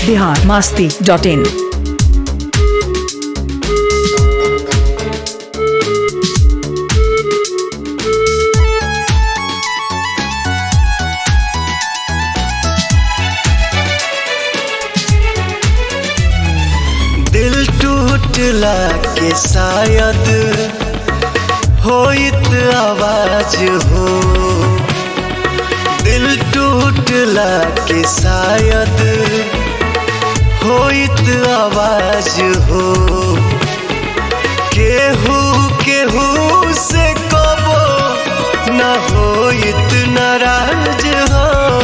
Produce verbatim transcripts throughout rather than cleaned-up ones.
Bihar Masti dot इन। दिल टूटला के शायद होइत आवाज हो, दिल टूटला के शायद होइत आवाज हो। केहू केहू से कबो न होइत नाराज हो,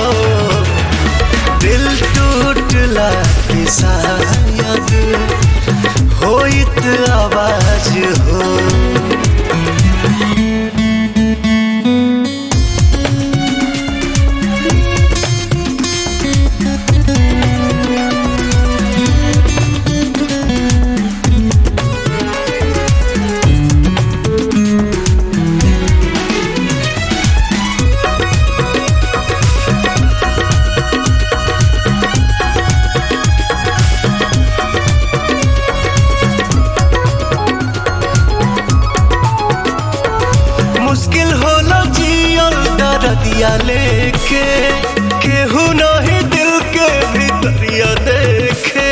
दिल टूटला के शायद होइत आवाज हो। मुश्किल होला जियल दर्दिया लेके, केहू नहीं दिल के भीतरिया देखे।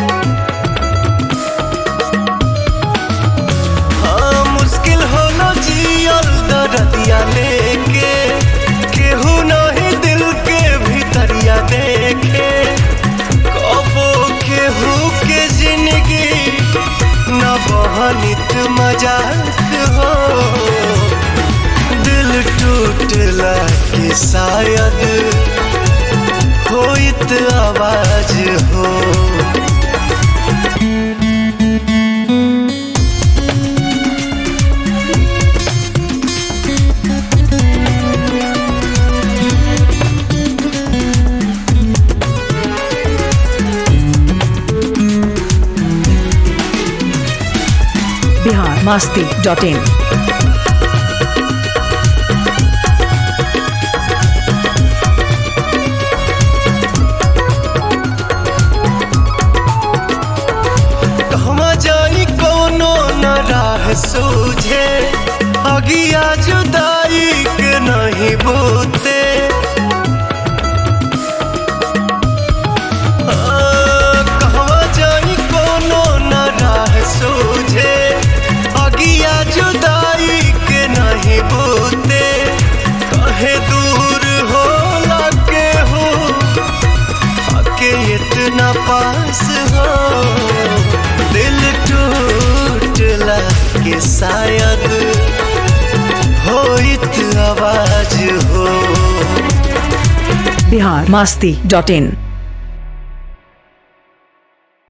हाँ मुश्किल होला जियल दर्दिया लेके, केहू नहीं दिल के भीतरिया देखे। कबो केहू के जिंदगी न बहनित मजाक हो, दिल टूटला के शायद होइत आवाज हो। Bihar Masti dot in. सूझे अगिया जुदाई के नहीं बोते, कहवा जाई कोनो न राह सूझे अगिया जुदाई के नहीं बोते। कहे दूर होला के हो आके इतना पास हो, दिल टूटला के शायद होइत आवाज हो। बिहार मस्ती डॉट इन।